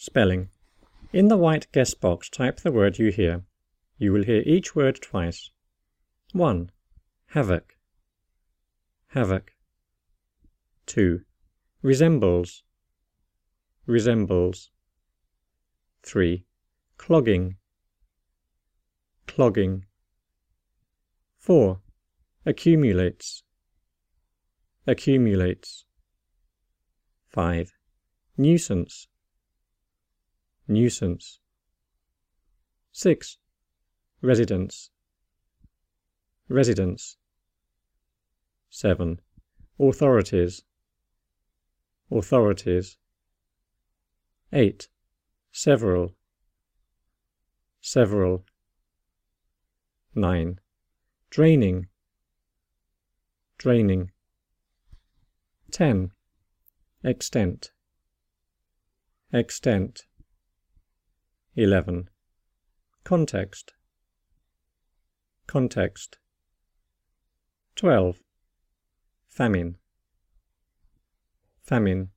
Spelling. In the white guess box, type the word you hear. You will hear each word twice. 1. Havoc. Havoc. 2. Resembles. Resembles. 3. Clogging. Clogging. 4. Accumulates. Accumulates. 5. Nuisance. Nuisance. 6. Residence. Residence. 7. Authorities. Authorities. 8. Several. Several. 9. Draining. Draining. 10. Extent. Extent. 11. Context. Context. 12. Famine. Famine.